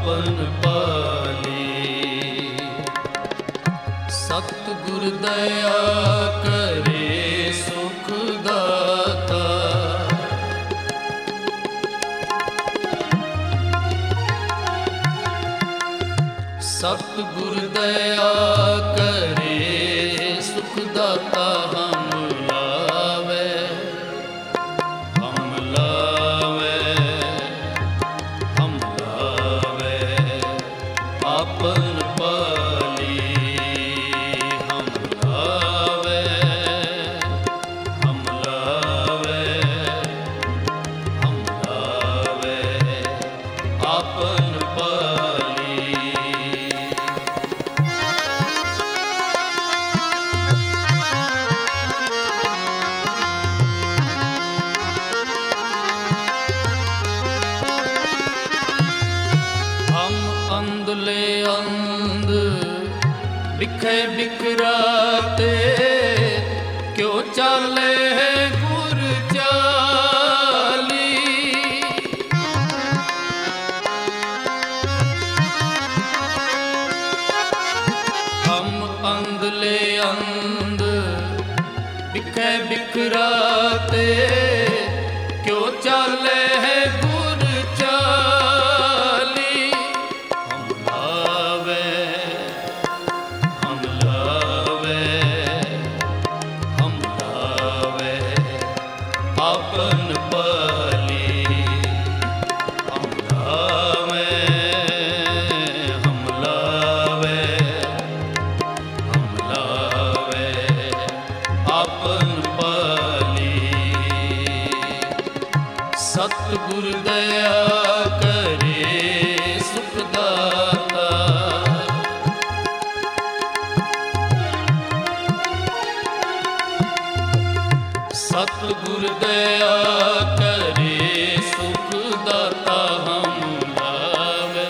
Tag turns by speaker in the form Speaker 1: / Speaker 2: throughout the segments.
Speaker 1: आपन पाली। सतगुर दया करे सुख दाता, सतगुर दया करे सुख दाता। हम लावे आपन पाली। हम लावे आपन पाली। अंधले अंध बिखे बिखराते, क्यों चाले है गुर चाली। हम अंधले अंध बिखे बिखराते, क्यों चाले है गुर चाली। आपन पाली। हम लावे आपन पाली। सतगुर दया करे सुख दाता, सतगुर दया करे सुख दाता। हम लावे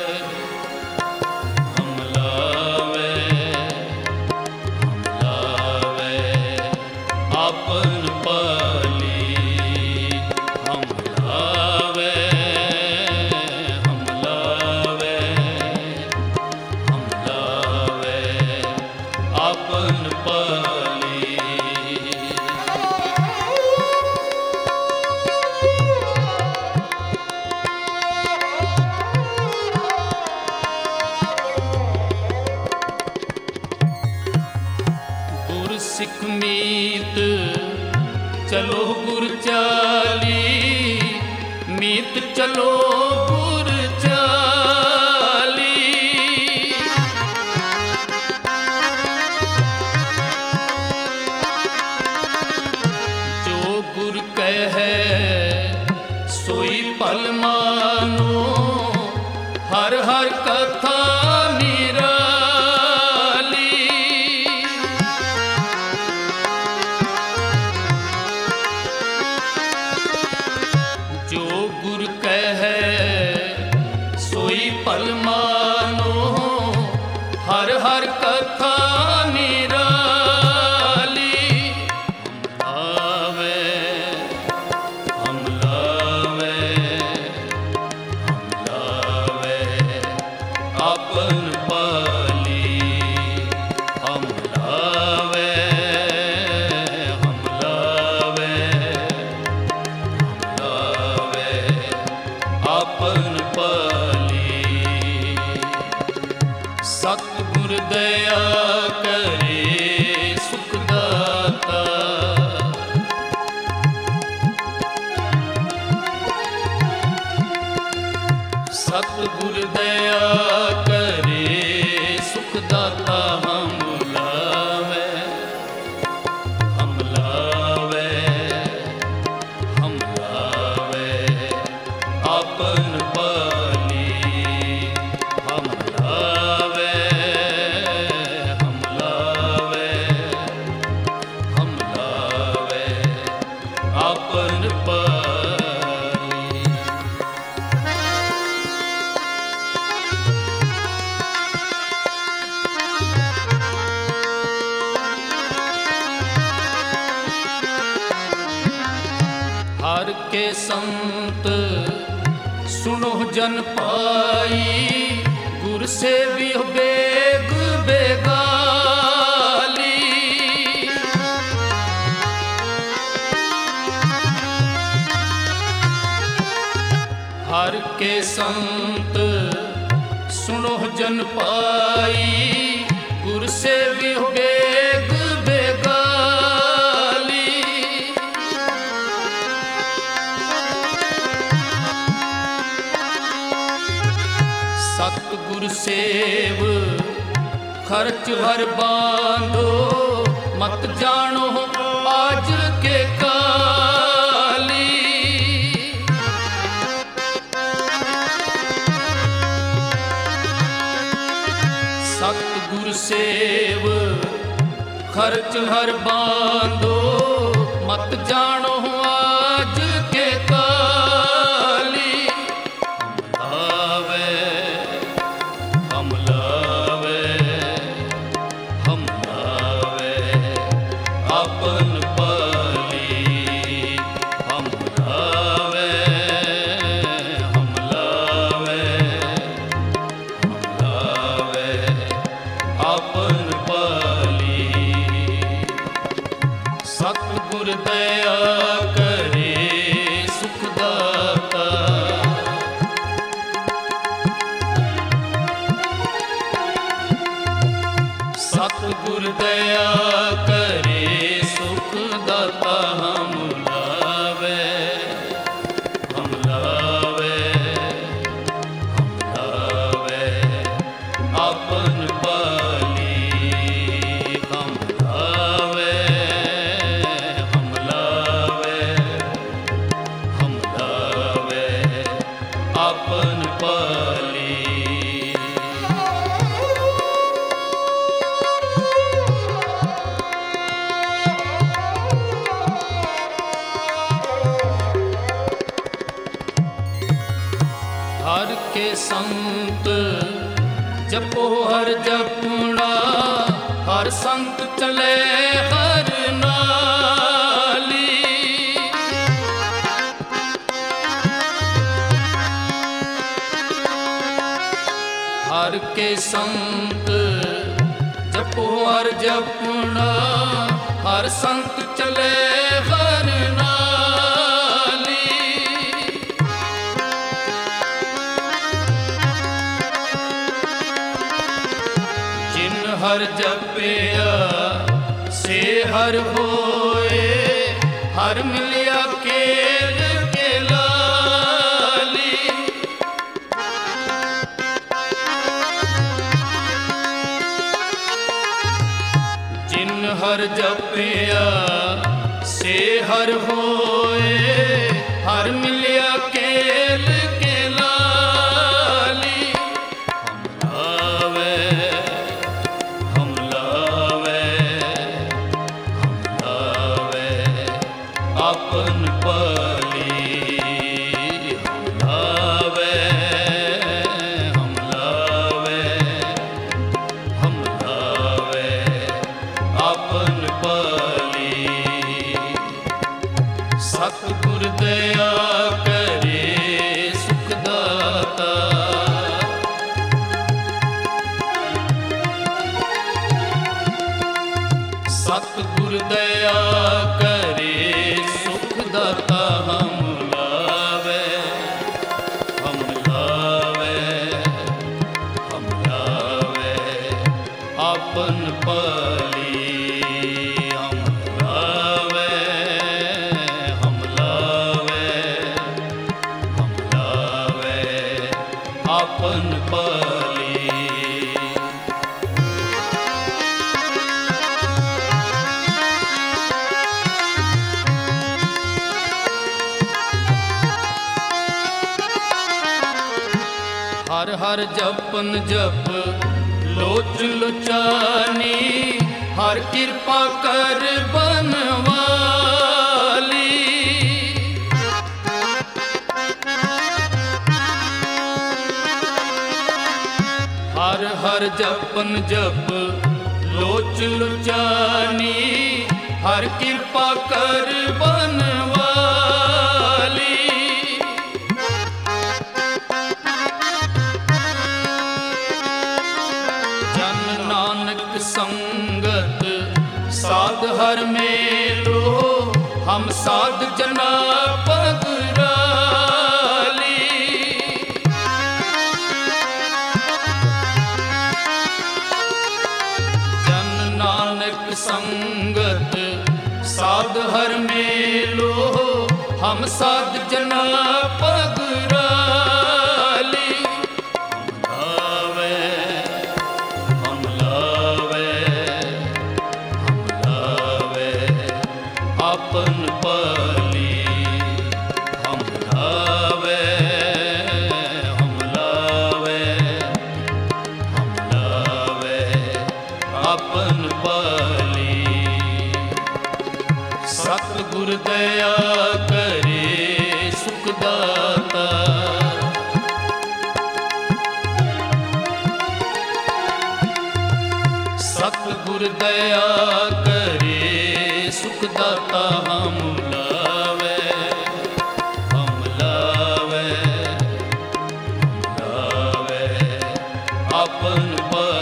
Speaker 1: आपन पाली। हम लावे आपन पाली। सिख मीत चलो गुर चाली, मीत चलो गुर चाली। जो गुर कहे सोई पल मानो, हर हर कथा पल मानो, हर हर कथा निराली। हम लावे आपन पाली। हम लावे आपन पाली। सतगुर दया करे सुख दाता, सतगुर दया करे सुख दाता। हम लावे आपन पाली। हम लावे आपन पाली। हर के संत सुनो जन पाई, के संत सुनो जन पाई, गुर से विवेक बेगाली। सतगुर सेव खर्च हर बांधो, मत जानो आज के काली। सतगुर सेव खर्च हर बांधो, मत जानो आज के काली। हम लावे अपन पाली। हम लावे अपन पाली। सतगुर दया करे सुखदाता, सतगुर दया करे सुखदाता। हम लावे अपन पाली। हम लावे अपन पाली। हर के संत जपो हर जपना, हर संत चले हर नाली। हर के संत जपो हर जपना, हर संत चले हर नाली। हर जपिया से हर होए, हर मिलिया केल के लाली। जिन हर जपिया से हर होए, हर मिलिया केल के लाली। अपन पाली। हम लावे अपन पाली। सतगुर दया करे सुखदाता, सतगुर दया करे सुखदाता। हम लावे अपन पाली। हम लावे अपन पाली। हर हर जपन जप लोच लोचानी, हर कृपा कर बनवाली। हर हर जपन जप लोच लोचानी, हर कृपा कर बनवाली। संगत साध हर मेलो, हम साध जना पगराली। संगत साध हर मेलो, हम साध जना पगराली। हम लावे आपन पाली। हम लावे आपन पाली। सतगुर दया करे सुख दाता, सतगुर दया करे सुख दाता। हम लावे आपन पाली।